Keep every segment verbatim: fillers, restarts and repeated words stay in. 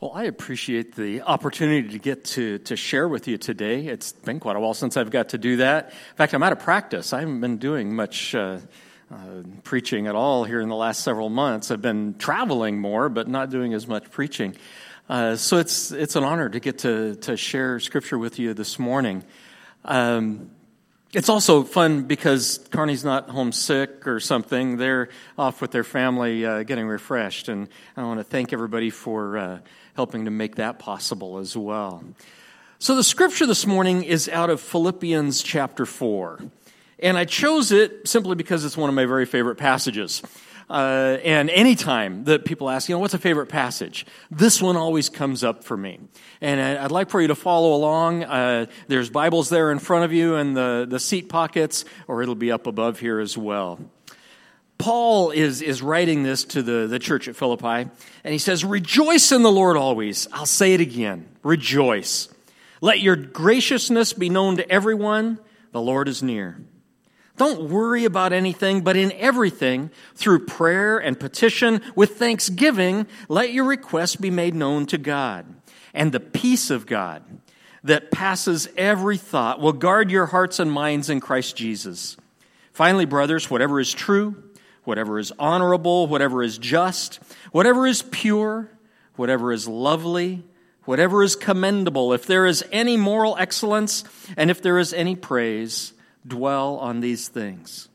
Well, I appreciate the opportunity to get to, to share with you today. It's been quite a while since I've got to do that. In fact, I'm out of practice. I haven't been doing much uh, uh, preaching at all here in the last several months. I've been traveling more, but not doing as much preaching. Uh, so it's it's an honor to get to, to share Scripture with you this morning. Um It's also fun because Carney's not homesick or something. They're off with their family uh, getting refreshed, and I want to thank everybody for uh, helping to make that possible as well. So the scripture this morning is out of Philippians chapter four, and I chose it simply because it's one of my very favorite passages. Uh, and anytime that people ask, you know, what's a favorite passage? This one always comes up for me. And I'd like for you to follow along. Uh, there's Bibles there in front of you in the, the seat pockets, or it'll be up above here as well. Paul is, is writing this to the, the church at Philippi, and he says, "Rejoice in the Lord always." I'll say it again. Rejoice. "Let your graciousness be known to everyone. The Lord is near. Don't worry about anything, but in everything, through prayer and petition, with thanksgiving, let your requests be made known to God. And the peace of God that passes every thought will guard your hearts and minds in Christ Jesus. Finally, brothers, whatever is true, whatever is honorable, whatever is just, whatever is pure, whatever is lovely, whatever is commendable, if there is any moral excellence, and if there is any praise, dwell on these things.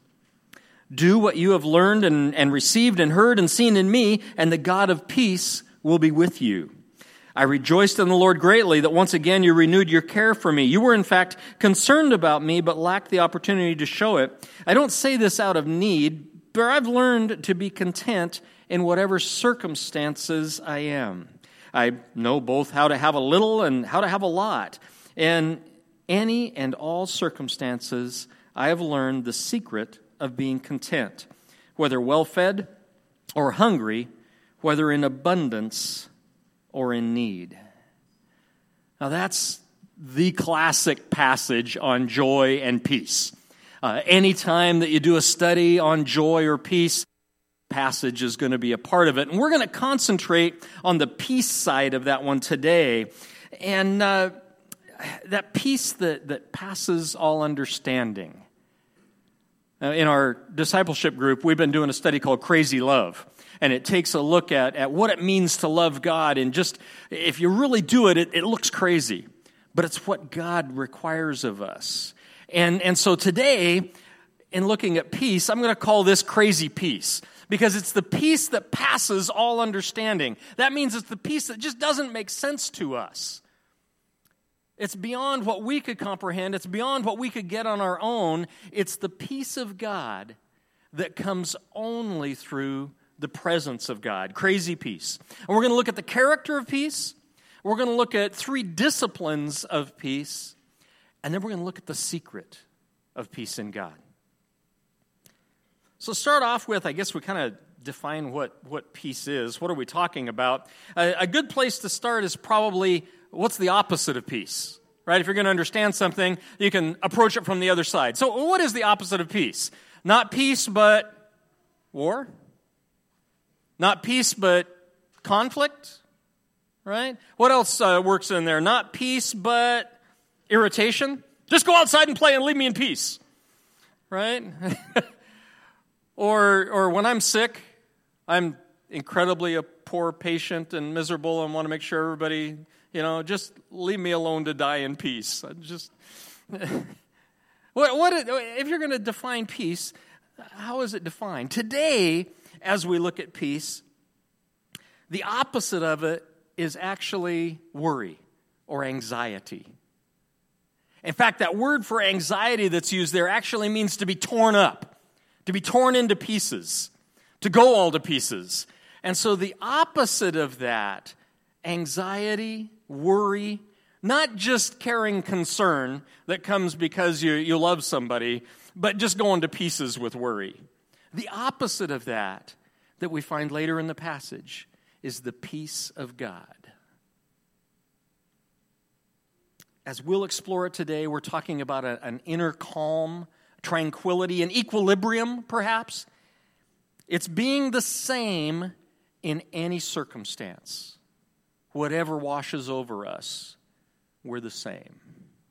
Do what you have learned and, and received and heard and seen in me, and the God of peace will be with you. I rejoiced in the Lord greatly that once again you renewed your care for me. You were in fact concerned about me, but lacked the opportunity to show it. I don't say this out of need, but I've learned to be content in whatever circumstances I am. I know both how to have a little and how to have a lot. And any and all circumstances, I have learned the secret of being content, whether well-fed or hungry, whether in abundance or in need. Now that's the classic passage on joy and peace. Uh, anytime that you do a study on joy or peace, passage is going to be a part of it. And we're going to concentrate on the peace side of that one today. And uh, that peace that, that passes all understanding. Uh, in our discipleship group, we've been doing a study called Crazy Love. And it takes a look at, at what it means to love God. And just, if you really do it, it, it looks crazy. But it's what God requires of us. And, and so today, in looking at peace, I'm going to call this crazy peace. Because it's the peace that passes all understanding. That means it's the peace that just doesn't make sense to us. It's beyond what we could comprehend. It's beyond what we could get on our own. It's the peace of God that comes only through the presence of God. Crazy peace. And we're going to look at the character of peace. We're going to look at three disciplines of peace. And then we're going to look at the secret of peace in God. So start off with, I guess we kind of define what, what peace is. What are we talking about? A, a good place to start is probably, what's the opposite of peace? Right? If you're going to understand something, you can approach it from the other side. So what is the opposite of peace? Not peace, but war? Not peace, but conflict? Right? What else uh, works in there? Not peace, but irritation? Just go outside and play and leave me in peace. Right? Or or when I'm sick, I'm incredibly a poor patient and miserable and want to make sure everybody, you know, just leave me alone to die in peace. I just what what if you're going to define peace, how is it defined? Today, as we look at peace, the opposite of it is actually worry or anxiety. In fact, that word for anxiety that's used there actually means to be torn up. To be torn into pieces, to go all to pieces. And so the opposite of that, anxiety, worry, not just carrying concern that comes because you, you love somebody, but just going to pieces with worry. The opposite of that, that we find later in the passage, is the peace of God. As we'll explore it today, we're talking about a, an inner calm, tranquility, and equilibrium, perhaps. It's being the same in any circumstance. whatever washes over us, we're the same.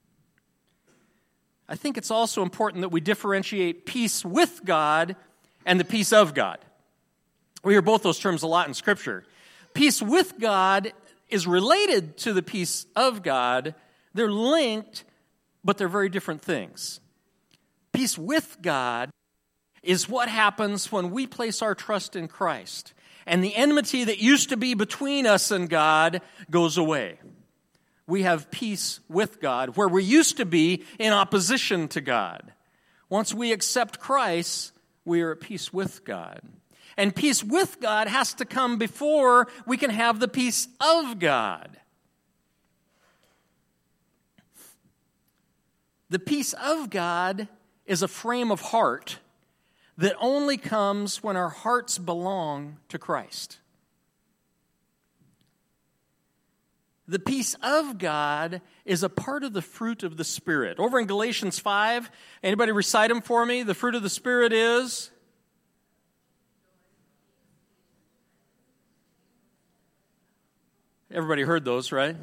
I think it's also important that we differentiate peace with God and the peace of God. We hear both those terms a lot in Scripture. Peace with God is related to the peace of God. They're linked, but they're very different things. Peace with God is what happens when we place our trust in Christ, and the enmity that used to be between us and God goes away. We have peace with God, where we used to be in opposition to God. Once we accept Christ, we are at peace with God. And peace with God has to come before we can have the peace of God. The peace of God is a frame of heart that only comes when our hearts belong to Christ. The peace of God is a part of the fruit of the Spirit. Over in Galatians five, anybody recite them for me? The fruit of the Spirit is? Everybody heard those, right?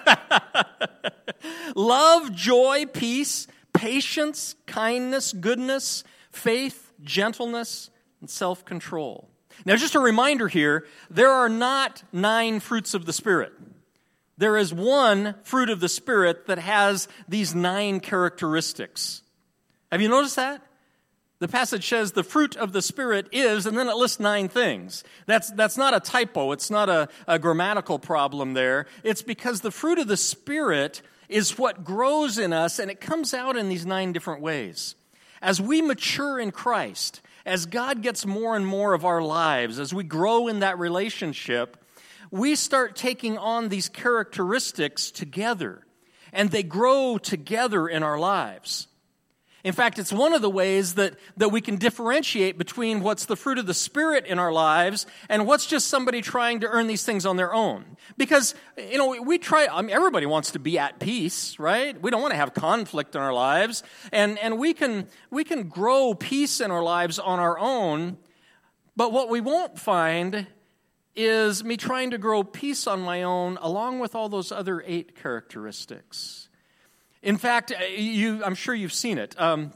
Love, joy, peace, patience, kindness, goodness, faith, gentleness, and self-control. Now, just a reminder here, there are not nine fruits of the Spirit. There is one fruit of the Spirit that has these nine characteristics. Have you noticed that? The passage says the fruit of the Spirit is, and then it lists nine things. That's, that's not a typo. It's not a, a grammatical problem there. It's because the fruit of the Spirit is what grows in us, and it comes out in these nine different ways. As we mature in Christ, as God gets more and more of our lives, as we grow in that relationship, we start taking on these characteristics together, and they grow together in our lives. In fact, it's one of the ways that, that we can differentiate between what's the fruit of the Spirit in our lives and what's just somebody trying to earn these things on their own. Because, you know, we try, I mean, everybody wants to be at peace, right? We don't want to have conflict in our lives. And, and we can, we can grow peace in our lives on our own, but what we won't find is me trying to grow peace on my own along with all those other eight characteristics. In fact, you, I'm sure you've seen it. Um,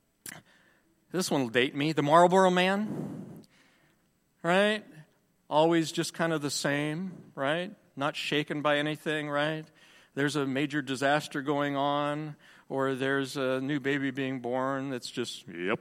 this one will date me. The Marlboro Man, right? Always just kind of the same, right? Not shaken by anything, right? There's a major disaster going on, or there's a new baby being born that's just, yep,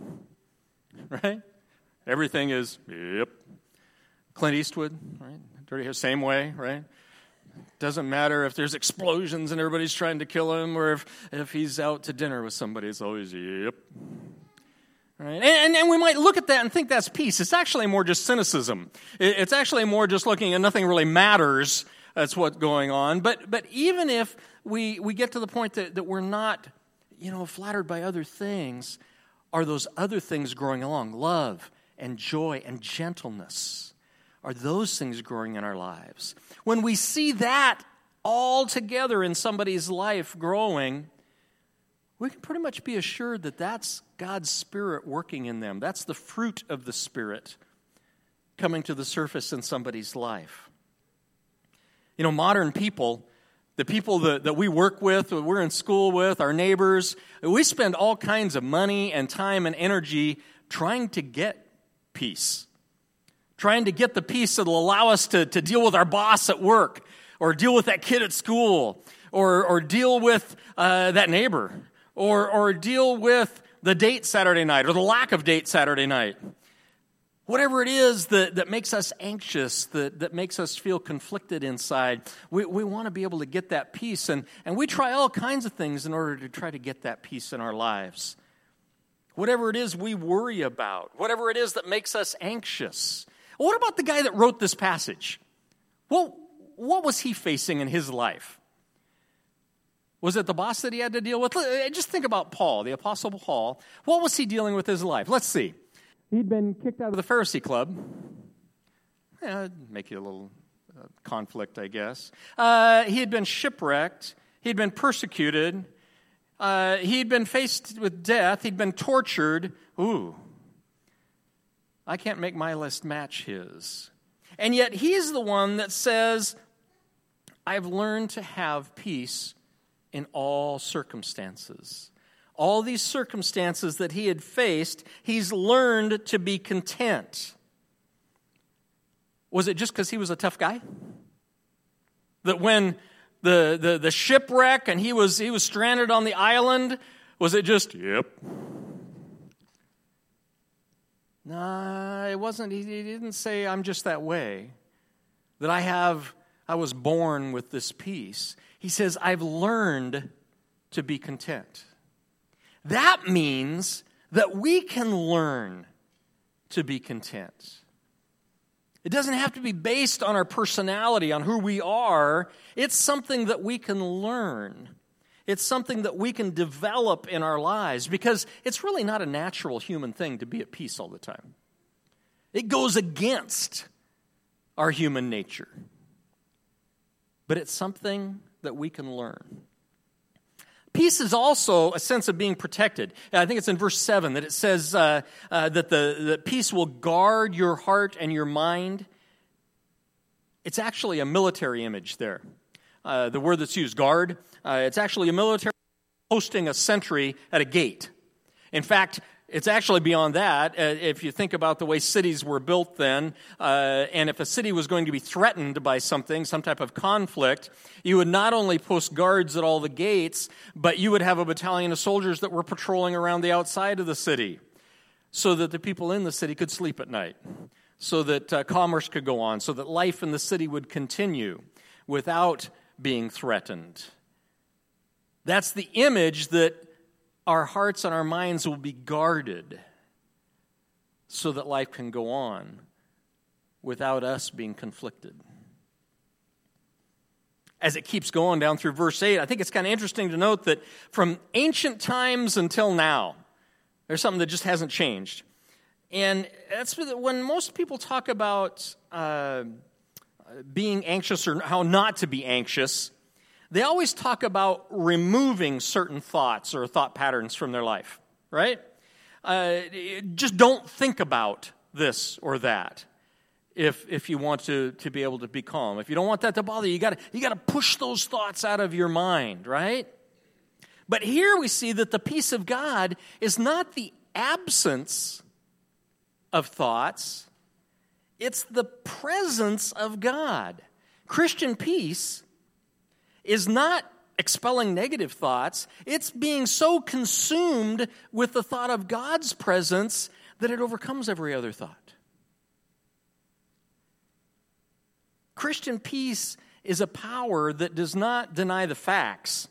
right? Everything is, yep. Clint Eastwood, right? Dirty Hair, same way, right? Doesn't matter if there's explosions and everybody's trying to kill him, or if, if he's out to dinner with somebody, it's always, yep. Right? And, and, and we might look at that and think that's peace. It's actually more just cynicism. It, it's actually more just looking at nothing really matters. That's what's going on. But but even if we, we get to the point that, that we're not, you know, flattered by other things, are those other things growing along? Love and joy and gentleness. Are those things growing in our lives? When we see that all together in somebody's life growing, we can pretty much be assured that that's God's Spirit working in them. That's the fruit of the Spirit coming to the surface in somebody's life. You know, modern people, the people that, that we work with, that we're in school with, our neighbors, we spend all kinds of money and time and energy trying to get peace. Trying to get the peace that will allow us to, to deal with our boss at work, or deal with that kid at school, or, or deal with uh, that neighbor, or, or deal with the date Saturday night, or the lack of date Saturday night. Whatever it is that, that makes us anxious, that, that makes us feel conflicted inside, we, we want to be able to get that peace, and, and we try all kinds of things in order to try to get that peace in our lives. Whatever it is we worry about, whatever it is that makes us anxious. What about the guy that wrote this passage? Well, what was he facing in his life? Was it the boss that he had to deal with? Just think about Paul, the Apostle Paul. What was he dealing with in his life? Let's see. He'd been kicked out of the Pharisee club. Yeah, that'd make you a little uh, conflict, I guess. Uh, he had been shipwrecked. He'd been persecuted. Uh, he'd been faced with death. He'd been tortured. Ooh. I can't make my list match his. And yet he's the one that says, I've learned to have peace in all circumstances. All these circumstances that he had faced, he's learned to be content. Was it just because he was a tough guy? That when the, the, the shipwreck and he was, he was stranded on the island, was it just, yep? Nah, it wasn't. He, he didn't say, I'm just that way. That I have, I was born with this peace. He says, I've learned to be content. That means that we can learn to be content. It doesn't have to be based on our personality, on who we are. It's something that we can learn. It's something that we can develop in our lives because it's really not a natural human thing to be at peace all the time. It goes against our human nature. But it's something that we can learn. Peace is also a sense of being protected. I think it's in verse seven that it says uh, uh, that the that peace will guard your heart and your mind. It's actually a military image there. Uh, the word that's used, guard, uh, it's actually a military posting a sentry at a gate. In fact, it's actually beyond that. Uh, if you think about the way cities were built then, uh, and if a city was going to be threatened by something, some type of conflict, you would not only post guards at all the gates, but you would have a battalion of soldiers that were patrolling around the outside of the city so that the people in the city could sleep at night, so that uh, commerce could go on, so that life in the city would continue without being threatened. That's the image that our hearts and our minds will be guarded so that life can go on without us being conflicted. As it keeps going down through verse eight, I think it's kind of interesting to note that from ancient times until now, there's something that just hasn't changed. And that's when most people talk about uh, being anxious or how not to be anxious, they always talk about removing certain thoughts or thought patterns from their life, right? Uh, just don't think about this or that if if you want to, to be able to be calm. If you don't want that to bother you, you got you got to push those thoughts out of your mind, right? But here we see that the peace of God is not the absence of thoughts, it's the presence of God. Christian peace is not expelling negative thoughts. It's being so consumed with the thought of God's presence that it overcomes every other thought. Christian peace is a power that does not deny the facts.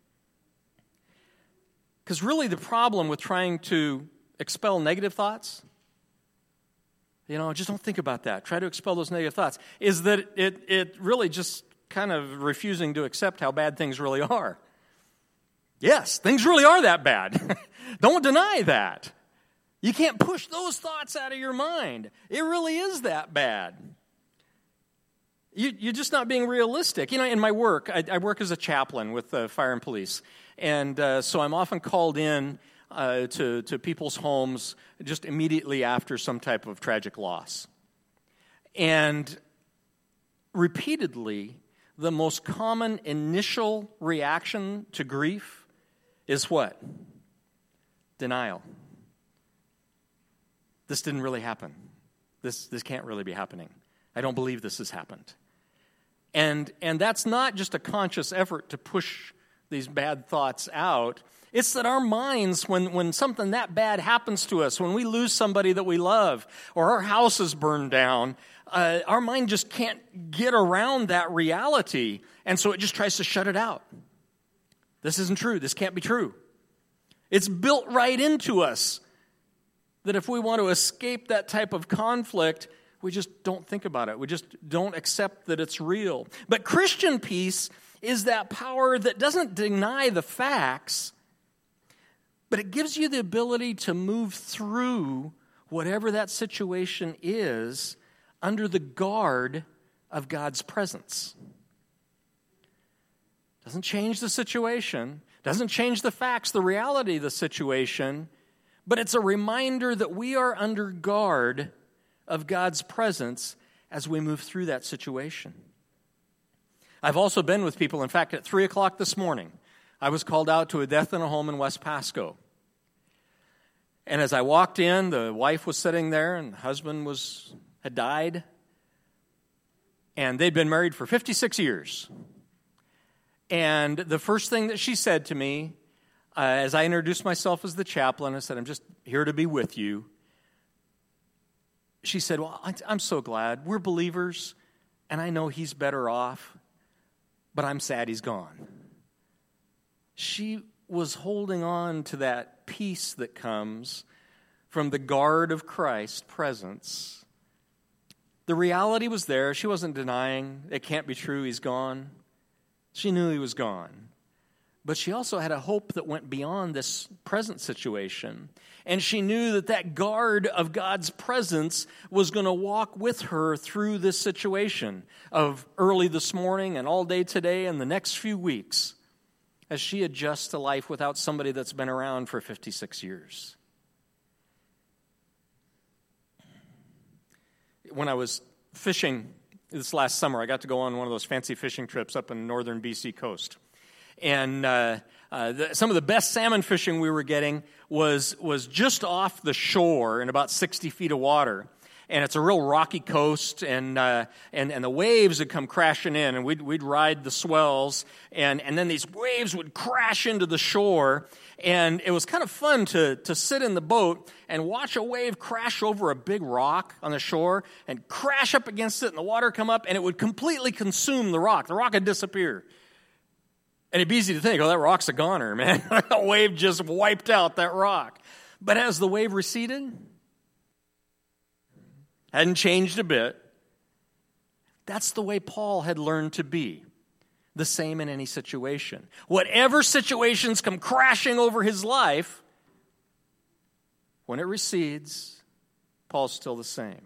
Because really the problem with trying to expel negative thoughts, you know, just don't think about that. Try to expel those negative thoughts, is that it, it really just kind of refusing to accept how bad things really are. Yes, things really are that bad. Don't deny that. You can't push those thoughts out of your mind. It really is that bad. You, you're just not being realistic. You know, in my work, I, I work as a chaplain with uh, fire and police. And uh, so I'm often called in uh, to, to people's homes just immediately after some type of tragic loss. And repeatedly, the most common initial reaction to grief is what? Denial. This didn't really happen. This, this can't really be happening. I don't believe this has happened. And, and that's not just a conscious effort to push these bad thoughts out. It's that our minds, when, when something that bad happens to us, when we lose somebody that we love, or our house is burned down, uh, our mind just can't get around that reality, and so it just tries to shut it out. This isn't true. This can't be true. It's built right into us that if we want to escape that type of conflict, we just don't think about it. We just don't accept that it's real. But Christian peace is that power that doesn't deny the facts, but it gives you the ability to move through whatever that situation is under the guard of God's presence. Doesn't change the situation, doesn't change the facts, the reality of the situation, but it's a reminder that we are under guard of God's presence as we move through that situation. I've also been with people, in fact, at three o'clock this morning, I was called out to a death in a home in West Pasco. And as I walked in, the wife was sitting there and the husband was had died. And they'd been married for fifty-six years. And the first thing that she said to me, uh, as I introduced myself as the chaplain, I said, I'm just here to be with you. She said, well, I'm so glad. We're believers, and I know he's better off, but I'm sad he's gone. She was holding on to that peace that comes from the guard of Christ's presence. The reality was there. She wasn't denying it can't be true, he's gone. She knew he was gone. But she also had a hope that went beyond this present situation. And she knew that that guard of God's presence was going to walk with her through this situation of early this morning and all day today and the next few weeks as she adjusts to life without somebody that's been around for fifty-six years. When I was fishing this last summer, I got to go on one of those fancy fishing trips up in northern B C coast. And uh, uh, the, some of the best salmon fishing we were getting was was just off the shore in about sixty feet of water. And it's a real rocky coast, and uh, and and the waves would come crashing in, and we'd we'd ride the swells, and and then these waves would crash into the shore, and it was kind of fun to to sit in the boat and watch a wave crash over a big rock on the shore and crash up against it, and the water come up, and it would completely consume the rock. The rock would disappear. And it'd be easy to think, oh, that rock's a goner, man. A wave just wiped out that rock. But as the wave receded, hadn't changed a bit. That's the way Paul had learned to be. The same in any situation. Whatever situations come crashing over his life, when it recedes, Paul's still the same.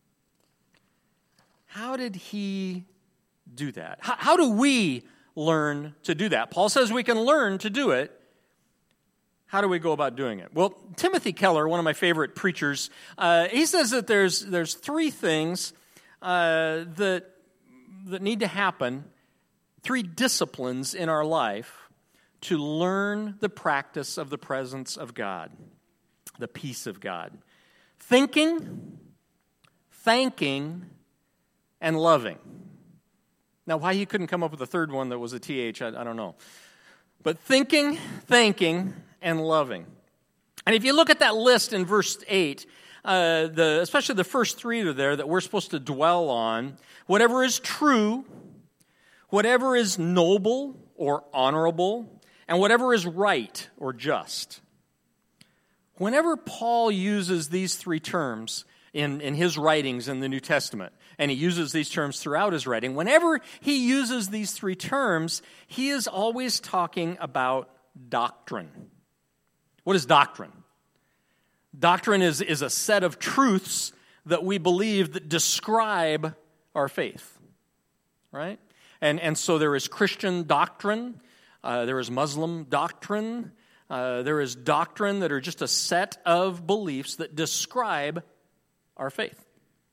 How did he do that? How, how do we learn to do that? Paul says we can learn to do it. How do we go about doing it? Well, Timothy Keller, one of my favorite preachers, uh, he says that there's there's three things uh, that that need to happen, three disciplines in our life to learn the practice of the presence of God, the peace of God. Thinking, thanking, and loving. Now, why he couldn't come up with a third one that was a T H, I, I don't know. But thinking, thanking, and loving. And if you look at that list in verse eight, uh, the, especially the first three are there that we're supposed to dwell on. Whatever is true, whatever is noble or honorable, and whatever is right or just. Whenever Paul uses these three terms in, in his writings in the New Testament, and he uses these terms throughout his writing, whenever he uses these three terms, he is always talking about doctrine. What is doctrine? Doctrine is, is a set of truths that we believe that describe our faith, right? And, and so there is Christian doctrine, uh, there is Muslim doctrine, uh, there is doctrine that are just a set of beliefs that describe our faith.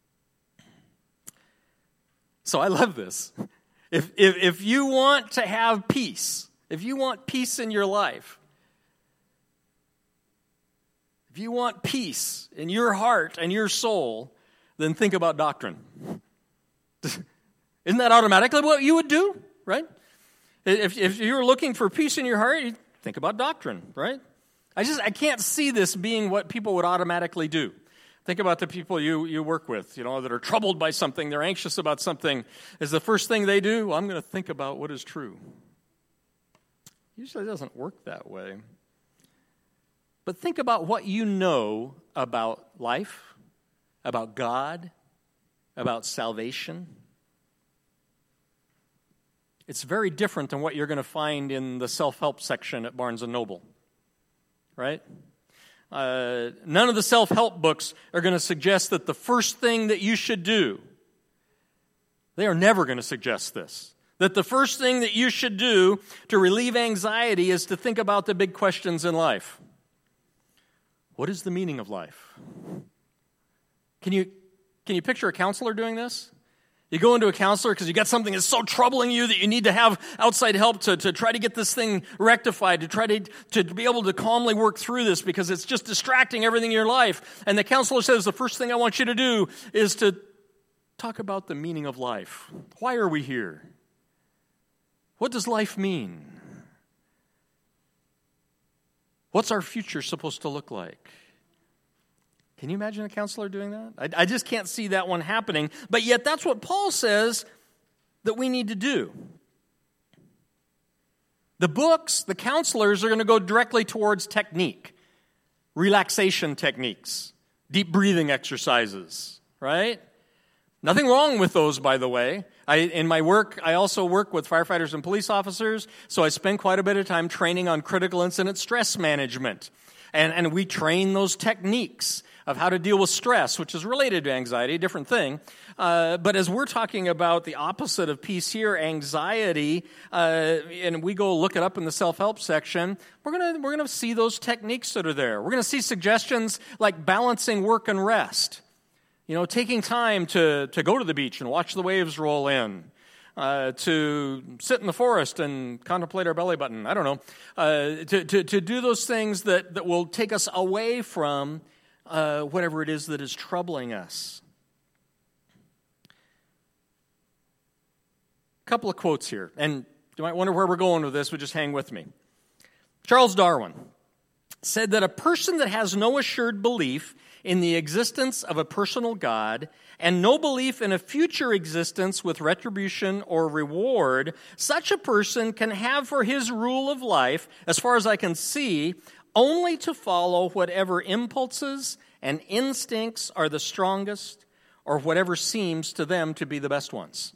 So I love this. If, if, if you want to have peace, if you want peace in your life, if you want peace in your heart and your soul, then think about doctrine. Isn't that automatically what you would do, right? If, if you're looking for peace in your heart, you think about doctrine, right? I just I can't see this being what people would automatically do. Think about the people you, you work with, you know, that are troubled by something, they're anxious about something. Is the first thing they do, well, I'm going to think about what is true. Usually it doesn't work that way. But think about what you know about life, about God, about salvation. It's very different than what you're going to find in the self-help section at Barnes and Noble, right? Uh, none of the self-help books are going to suggest that the first thing that you should do, they are never going to suggest this, that the first thing that you should do to relieve anxiety is to think about the big questions in life. What is the meaning of life? Can you, can you picture a counselor doing this? You go into a counselor because you got something that's so troubling you that you need to have outside help to, to try to get this thing rectified, to try to, to be able to calmly work through this because it's just distracting everything in your life. And the counselor says, the first thing I want you to do is to talk about the meaning of life. Why are we here? What does life mean? What's our future supposed to look like? Can you imagine a counselor doing that? I, I just can't see that one happening. But yet that's what Paul says that we need to do. The books, the counselors are going to go directly towards technique, relaxation techniques, deep breathing exercises, right? Nothing wrong with those, by the way. I, in my work, I also work with firefighters and police officers, so I spend quite a bit of time training on critical incident stress management. And, and we train those techniques of how to deal with stress, which is related to anxiety, a different thing. Uh, but as we're talking about the opposite of peace here, anxiety, uh, and we go look it up in the self-help section, we're gonna we're gonna see those techniques that are there. We're gonna see suggestions like balancing work and rest. You know, taking time to, to go to the beach and watch the waves roll in. Uh, to sit in the forest and contemplate our belly button. I don't know. Uh, to, to, to do those things that, that will take us away from uh, whatever it is that is troubling us. A couple of quotes here. And you might wonder where we're going with this, but just hang with me. Charles Darwin said that a person that has no assured belief in the existence of a personal God and no belief in a future existence with retribution or reward, such a person can have for his rule of life, as far as I can see, only to follow whatever impulses and instincts are the strongest or whatever seems to them to be the best ones.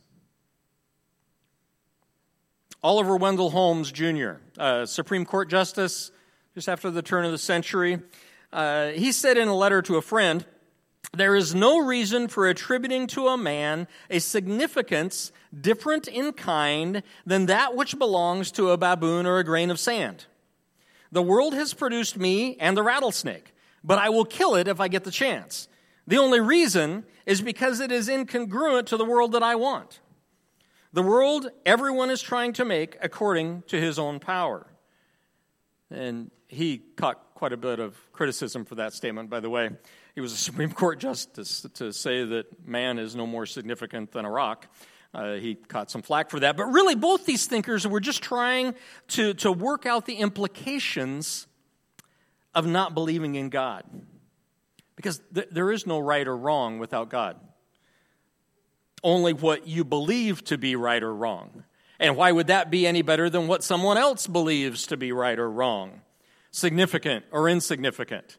Oliver Wendell Holmes, Junior, uh, Supreme Court Justice, just after the turn of the century, uh, he said in a letter to a friend, "There is no reason for attributing to a man a significance different in kind than that which belongs to a baboon or a grain of sand. The world has produced me and the rattlesnake, but I will kill it if I get the chance. The only reason is because it is incongruent to the world that I want. The world everyone is trying to make according to his own power." And he caught quite a bit of criticism for that statement, by the way. He was a Supreme Court justice to say that man is no more significant than a rock. Uh, he caught some flack for that. But really, both these thinkers were just trying to, to work out the implications of not believing in God. Because th- there is no right or wrong without God. Only what you believe to be right or wrong. And why would that be any better than what someone else believes to be right or wrong? Significant or insignificant?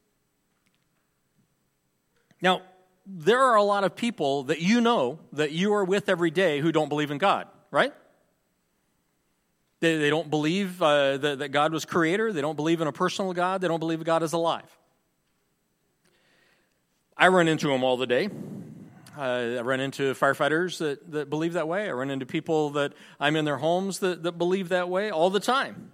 Now, there are a lot of people that you know that you are with every day who don't believe in God, right? They, they don't believe uh, that, that God was creator. They don't believe in a personal God. They don't believe God is alive. I run into them all the day. Uh, I run into firefighters that, that believe that way. I run into people that I'm in their homes that, that believe that way all the time.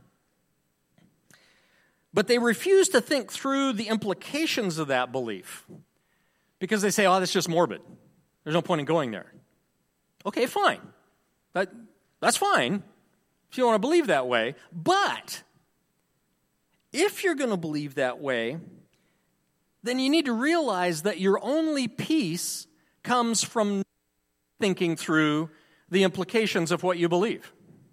But they refuse to think through the implications of that belief because they say, oh, that's just morbid. There's no point in going there. Okay, fine. That, that's fine if you want to believe that way. But if you're going to believe that way, then you need to realize that your only peace comes from thinking through the implications of what you believe.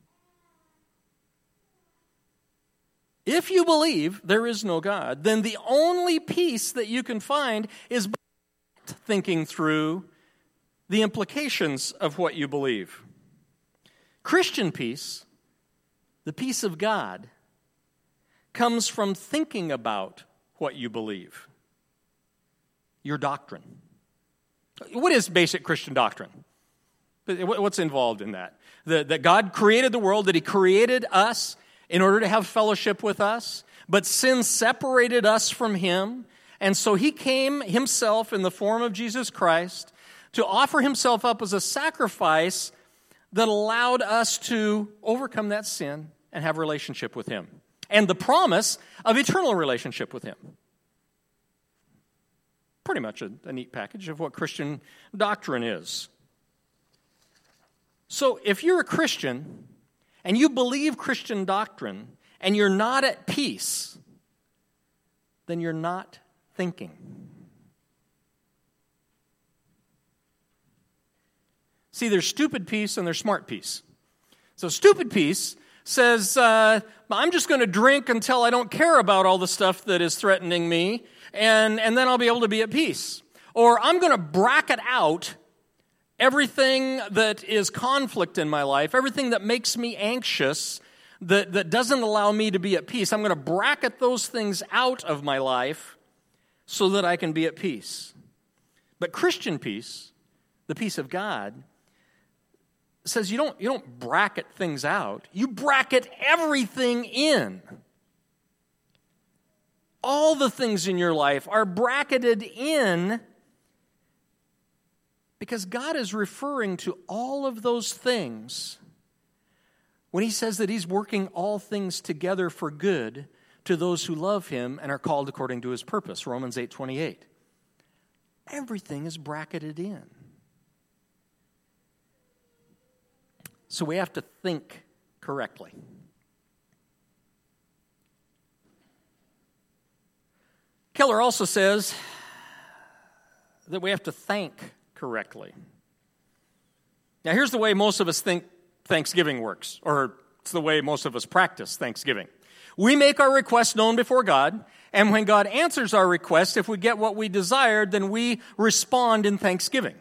If you believe there is no God, then the only peace that you can find is thinking through the implications of what you believe. Christian peace, the peace of God, comes from thinking about what you believe. Your doctrine. What is basic Christian doctrine? What's involved in that? That, that God created the world, that He created us in order to have fellowship with us, but sin separated us from Him, and so He came Himself in the form of Jesus Christ to offer Himself up as a sacrifice that allowed us to overcome that sin and have a relationship with Him, and the promise of eternal relationship with Him. Pretty much a, a neat package of what Christian doctrine is. So if you're a Christian and you believe Christian doctrine and you're not at peace, then you're not thinking. See, there's stupid peace and there's smart peace. So stupid peace says, uh, I'm just going to drink until I don't care about all the stuff that is threatening me, and, and then I'll be able to be at peace. Or I'm going to bracket out everything that is conflict in my life, everything that makes me anxious, that, that doesn't allow me to be at peace. I'm going to bracket those things out of my life so that I can be at peace. But Christian peace, the peace of God, says you don't, you don't bracket things out. You bracket everything in. All the things in your life are bracketed in because God is referring to all of those things when he says that he's working all things together for good to those who love him and are called according to his purpose, Romans eight twenty-eight. Everything is bracketed in. So we have to think correctly. Keller also says that we have to thank correctly. Now, here's the way most of us think Thanksgiving works, or it's the way most of us practice Thanksgiving. We make our request known before God, and when God answers our request, if we get what we desired, then we respond in thanksgiving.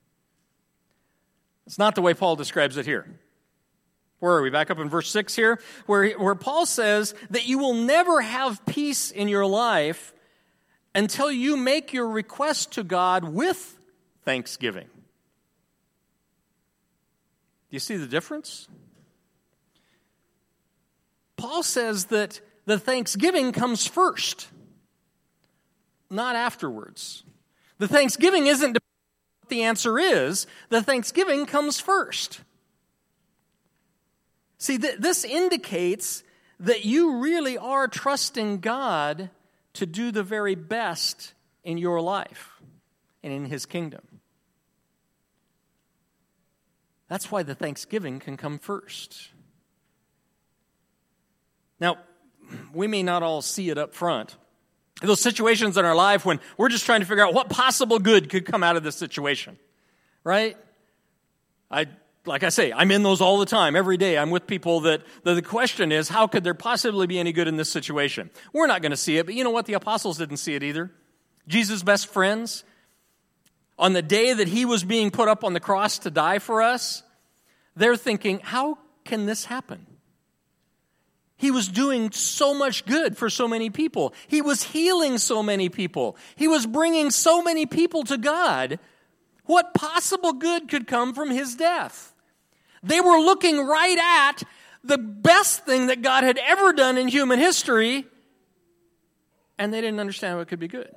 It's not the way Paul describes it here. Where are we? Back up in verse six here, where, where Paul says that you will never have peace in your life until you make your request to God with thanksgiving. Do you see the difference? Paul says that the thanksgiving comes first, not afterwards. The thanksgiving isn't dependent on what the answer is. The thanksgiving comes first. See, th- this indicates that you really are trusting God to do the very best in your life and in his kingdom. That's why the thanksgiving can come first. Now, we may not all see it up front. Those situations in our life when we're just trying to figure out what possible good could come out of this situation, right? I, like I say, I'm in those all the time. Every day I'm with people that, that the question is, how could there possibly be any good in this situation? We're not going to see it, but you know what? The apostles didn't see it either. Jesus' best friends, on the day that he was being put up on the cross to die for us, they're thinking, how can this happen? He was doing so much good for so many people. He was healing so many people. He was bringing so many people to God. What possible good could come from his death? They were looking right at the best thing that God had ever done in human history, and they didn't understand how it could be good.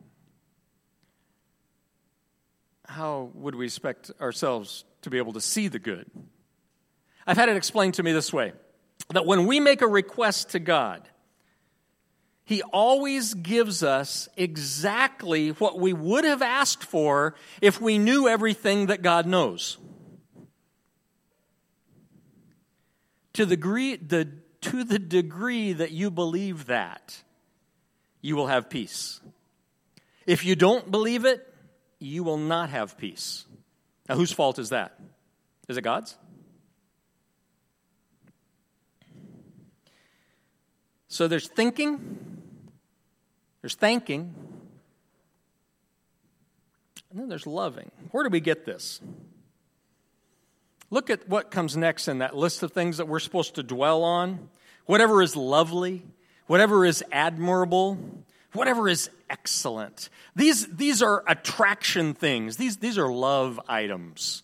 How would we expect ourselves to be able to see the good? I've had it explained to me this way, that when we make a request to God, he always gives us exactly what we would have asked for if we knew everything that God knows. To the degree, the, to the degree that you believe that, you will have peace. If you don't believe it, you will not have peace. Now, whose fault is that? Is it God's? So there's thinking, there's thanking, and then there's loving. Where do we get this? Look at what comes next in that list of things that we're supposed to dwell on. Whatever is lovely, whatever is admirable, whatever is excellent. These, these are attraction things. These, these are love items.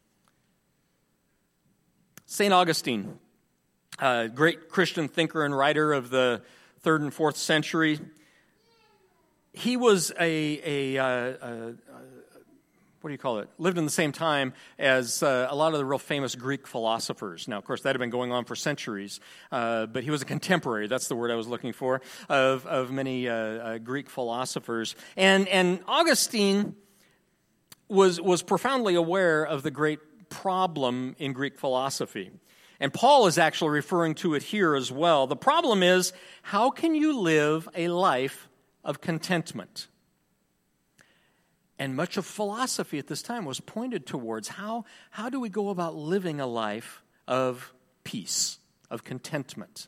Saint Augustine, a great Christian thinker and writer of the third and fourth century, he was a, a, a, a what do you call it? Lived in the same time as uh, a lot of the real famous Greek philosophers. Now, of course, that had been going on for centuries, uh, but he was a contemporary, that's the word I was looking for, of, of many uh, uh, Greek philosophers. And, and Augustine was, was profoundly aware of the great problem in Greek philosophy. And Paul is actually referring to it here as well. The problem is, how can you live a life of contentment? And much of philosophy at this time was pointed towards how, how do we go about living a life of peace, of contentment.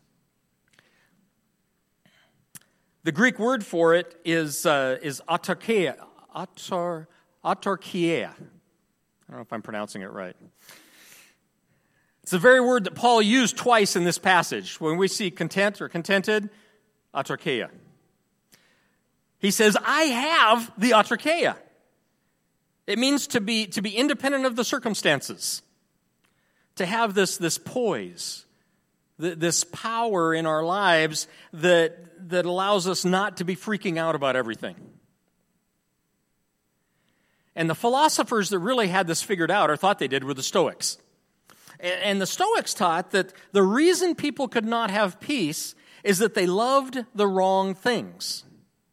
The Greek word for it is, uh, is autarkia, autar, autarkia. I don't know if I'm pronouncing it right. It's the very word that Paul used twice in this passage. When we see content or contented, autarkia. He says, I have the autarkia. It means to be, to be independent of the circumstances. To have this, this poise, this power in our lives that, that allows us not to be freaking out about everything. And the philosophers that really had this figured out, or thought they did, were the Stoics. And the Stoics taught that the reason people could not have peace is that they loved the wrong things.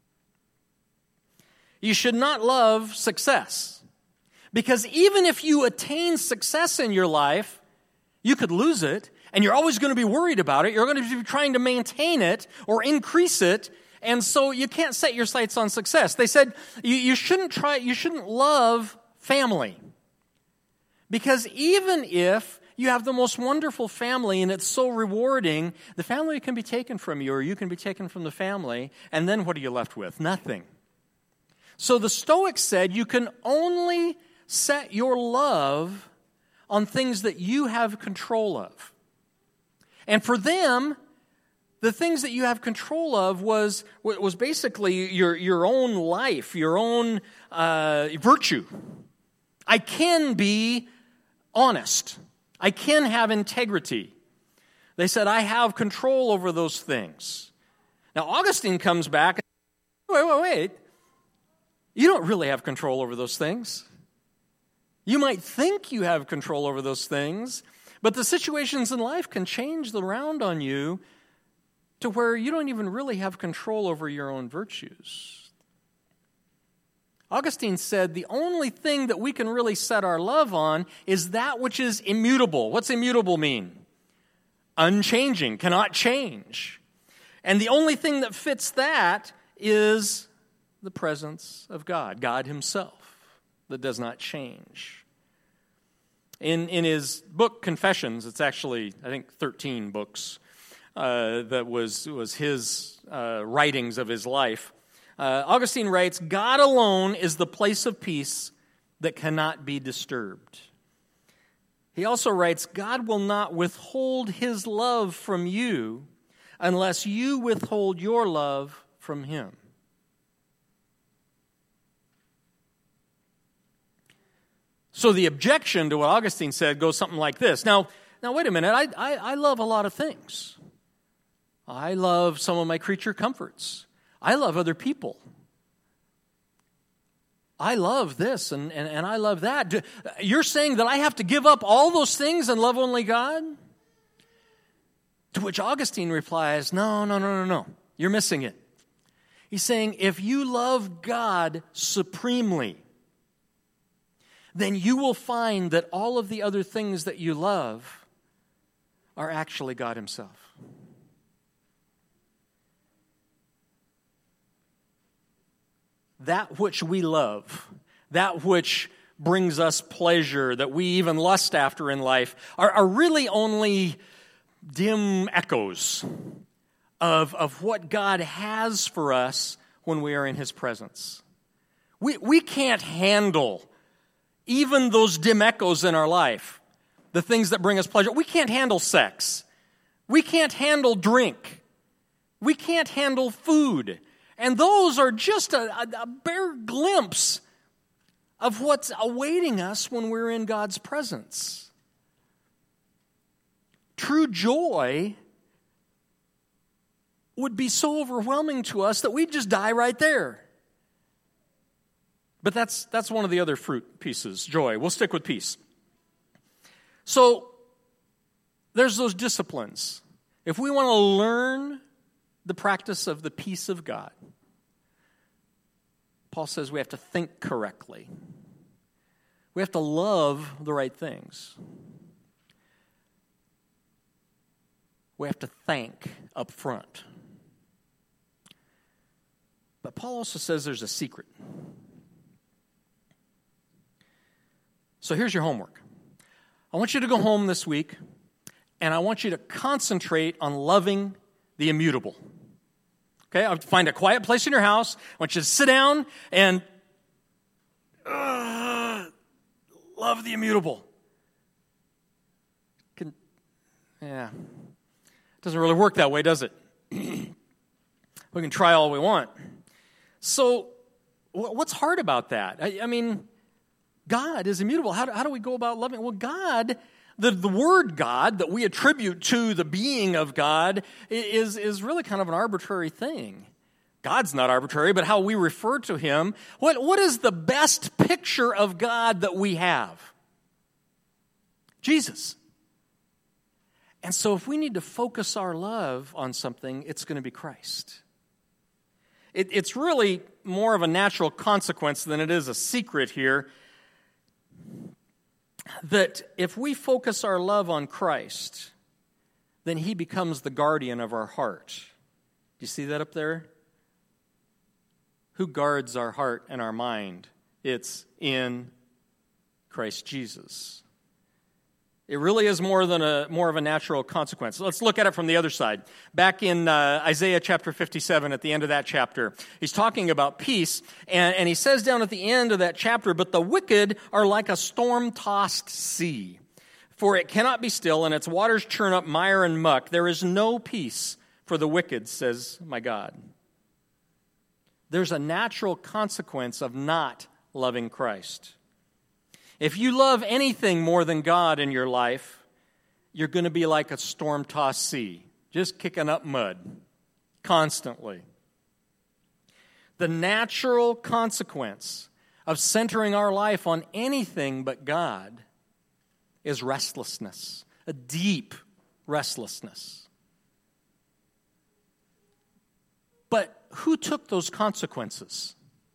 You should not love success. Because even if you attain success in your life, you could lose it, and you're always going to be worried about it. You're going to be trying to maintain it or increase it, and so you can't set your sights on success. They said you, you shouldn't try, you shouldn't love family. Because even if you have the most wonderful family and it's so rewarding, the family can be taken from you or you can be taken from the family, and then what are you left with? Nothing. So the Stoics said you can only set your love on things that you have control of. And for them, the things that you have control of was, was basically your, your own life, your own uh, virtue. I can be honest. I can have integrity. They said, I have control over those things. Now, Augustine comes back and says, wait, wait, wait. You don't really have control over those things. You might think you have control over those things, but the situations in life can change around on you to where you don't even really have control over your own virtues. Augustine said the only thing that we can really set our love on is that which is immutable. What's immutable mean? Unchanging, cannot change. And the only thing that fits that is the presence of God, God himself, that does not change. In, in his book, Confessions, it's actually, I think, thirteen books, uh, that was, was his uh, writings of his life. Uh, Augustine writes, God alone is the place of peace that cannot be disturbed. He also writes, God will not withhold his love from you unless you withhold your love from him. So the objection to what Augustine said goes something like this. Now, now wait a minute. I, I, I love a lot of things. I love some of my creature comforts. I love other people. I love this and, and, and I love that. You're saying that I have to give up all those things and love only God? To which Augustine replies, no, no, no, no, no. You're missing it. He's saying if you love God supremely, then you will find that all of the other things that you love are actually God himself. That which we love, that which brings us pleasure, that we even lust after in life, are, are really only dim echoes of, of what God has for us when we are in his presence. We, we can't handle even those dim echoes in our life, the things that bring us pleasure. We can't handle sex. We can't handle drink. We can't handle food. And those are just a, a, a bare glimpse of what's awaiting us when we're in God's presence. True joy would be so overwhelming to us that we'd just die right there. But that's that's one of the other fruit pieces, joy. We'll stick with peace. So there's those disciplines. If we want to learn the practice of the peace of God, Paul says we have to think correctly. We have to love the right things. We have to thank up front. But Paul also says there's a secret. So here's your homework. I want you to go home this week, and I want you to concentrate on loving the immutable. Okay, I'll find a quiet place in your house. I want you to sit down and uh, love the immutable. Can, yeah, it doesn't really work that way, does it? We can try all we want. So, what's hard about that? I, I mean, God is immutable. How do, how do we go about loving? Well, God, the, the word God that we attribute to the being of God is, is really kind of an arbitrary thing. God's not arbitrary, but how we refer to him. What, what is the best picture of God that we have? Jesus. And so if we need to focus our love on something, it's going to be Christ. It, it's really more of a natural consequence than it is a secret here, that if we focus our love on Christ, then he becomes the guardian of our heart. Do you see that up there? Who guards our heart and our mind? It's in Christ Jesus. It really is more than a more of a natural consequence. Let's look at it from the other side. Back in uh, Isaiah chapter fifty-seven, at the end of that chapter, he's talking about peace, and, and he says down at the end of that chapter, "But the wicked are like a storm-tossed sea, for it cannot be still, and its waters churn up mire and muck. There is no peace for the wicked, says my God." There's a natural consequence of not loving Christ. If you love anything more than God in your life, you're going to be like a storm-tossed sea, just kicking up mud constantly. The natural consequence of centering our life on anything but God is restlessness, a deep restlessness. But who took those consequences?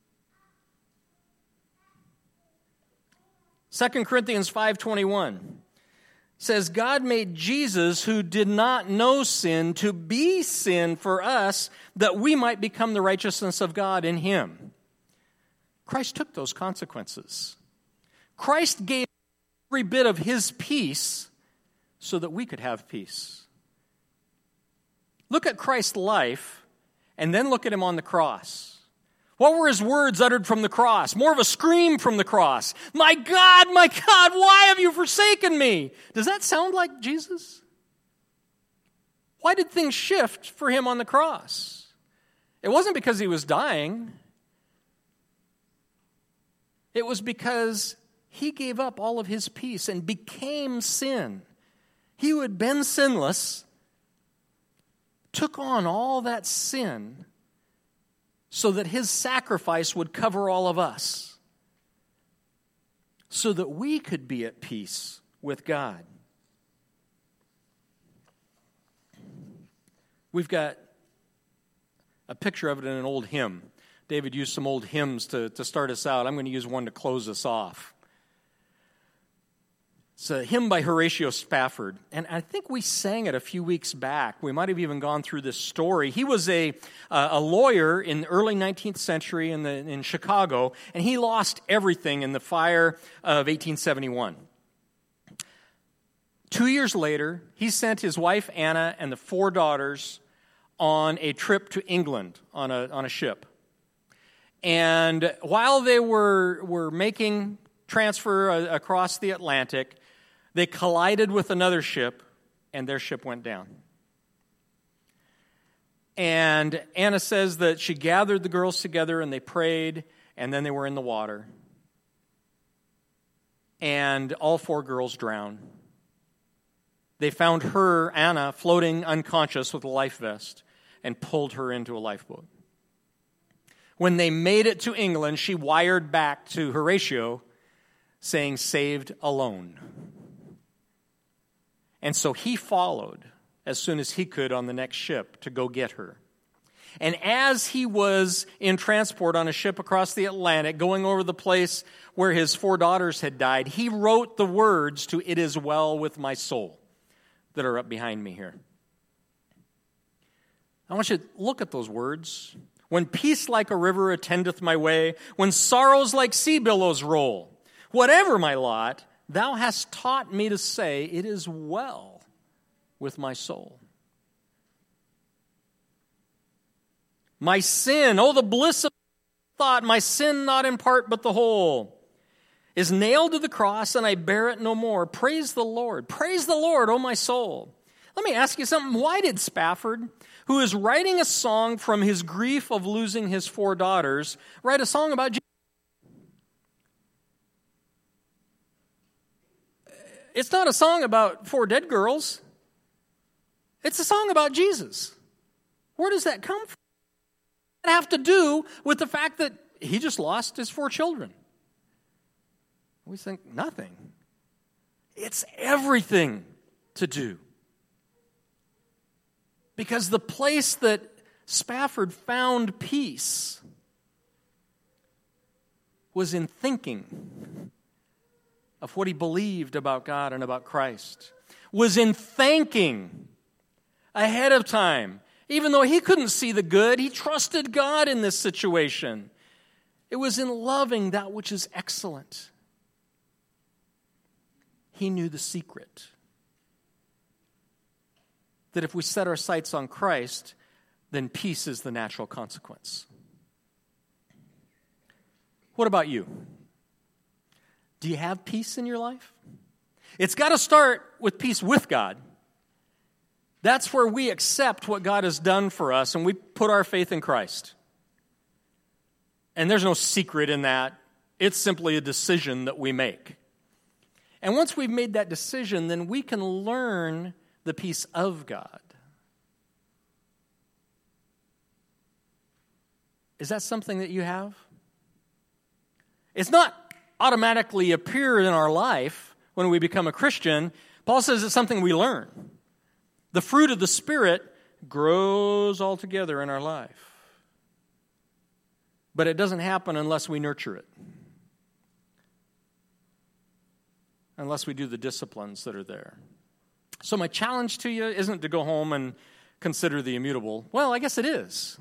Second Corinthians five twenty-one says, "God made Jesus, who did not know sin, to be sin for us, that we might become the righteousness of God in him." Christ took those consequences. Christ gave every bit of his peace so that we could have peace. Look at Christ's life, and then look at him on the cross. What were his words uttered from the cross? More of a scream from the cross. "My God, my God, why have you forsaken me?" Does that sound like Jesus? Why did things shift for him on the cross? It wasn't because he was dying. It was because he gave up all of his peace and became sin. He who had been sinless took on all that sin so that his sacrifice would cover all of us, so that we could be at peace with God. We've got a picture of it in an old hymn. David used some old hymns to, to start us out. I'm going to use one to close us off. It's a hymn by Horatio Spafford, and I think we sang it a few weeks back. We might have even gone through this story. He was a uh, a lawyer in the early nineteenth century in the in Chicago, and he lost everything in the fire of eighteen seventy-one. Two years later, he sent his wife Anna and the four daughters on a trip to England on a on a ship. And while they were were making transfer uh, across the Atlantic, they collided with another ship, and their ship went down. And Anna says that she gathered the girls together, and they prayed, and then they were in the water. And all four girls drowned. They found her, Anna, floating unconscious with a life vest, and pulled her into a lifeboat. When they made it to England, she wired back to Horatio, saying, "Saved alone." And so he followed as soon as he could on the next ship to go get her. And as he was in transport on a ship across the Atlantic, going over the place where his four daughters had died, he wrote the words to "It is well with my soul" that are up behind me here. I want you to look at those words. When peace like a river attendeth my way, when sorrows like sea billows roll, whatever my lot, thou hast taught me to say, it is well with my soul. My sin, oh, the bliss of thought, my sin not in part but the whole, is nailed to the cross, and I bear it no more. Praise the Lord. Praise the Lord, oh my soul. Let me ask you something. Why did Spafford, who is writing a song from his grief of losing his four daughters, write a song about Jesus? It's not a song about four dead girls. It's a song about Jesus. Where does that come from? It have to do with the fact that he just lost his four children. We think nothing. It's everything to do. Because the place that Spafford found peace was in thinking of what he believed about God and about Christ, was in thanking ahead of time. Even though he couldn't see the good, he trusted God in this situation. It was in loving that which is excellent. He knew the secret. That if we set our sights on Christ, then peace is the natural consequence. What about you? Do you have peace in your life? It's got to start with peace with God. That's where we accept what God has done for us and we put our faith in Christ. And there's no secret in that. It's simply a decision that we make. And once we've made that decision, then we can learn the peace of God. Is that something that you have? It's not automatically appear in our life when we become a Christian. Paul says it's something we learn. The fruit of the Spirit grows all together in our life. But it doesn't happen unless we nurture it. Unless we do the disciplines that are there. So my challenge to you isn't to go home and consider the immutable. Well, I guess it is.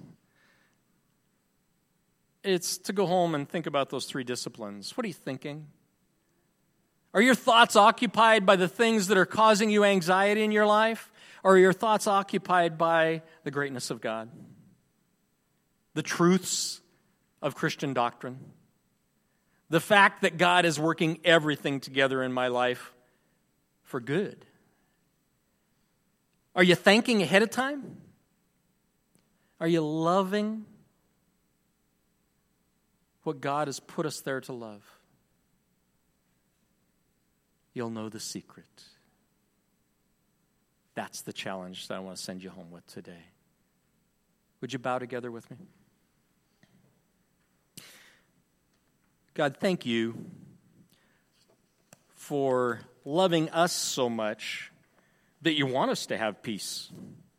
It's to go home and think about those three disciplines. What are you thinking? Are your thoughts occupied by the things that are causing you anxiety in your life? Or are your thoughts occupied by the greatness of God? The truths of Christian doctrine? The fact that God is working everything together in my life for good? Are you thanking ahead of time? Are you loving what God has put us there to love? You'll know the secret. That's the challenge that I want to send you home with today. Would you bow together with me? God, thank you for loving us so much that you want us to have peace.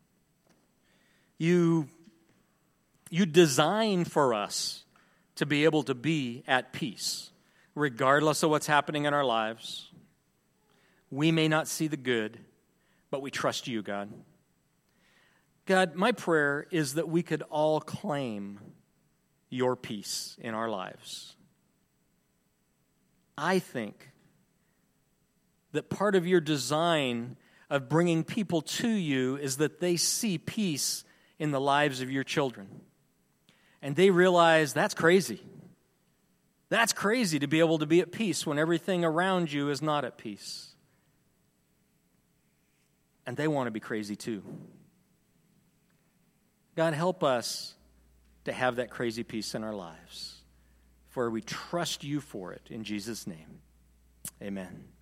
You, you design for us to be able to be at peace, regardless of what's happening in our lives. We may not see the good, but we trust you, God. God, my prayer is that we could all claim your peace in our lives. I think that part of your design of bringing people to you is that they see peace in the lives of your children. And they realize that's crazy. That's crazy to be able to be at peace when everything around you is not at peace. And they want to be crazy too. God, help us to have that crazy peace in our lives, for we trust you for it. In Jesus' name, amen.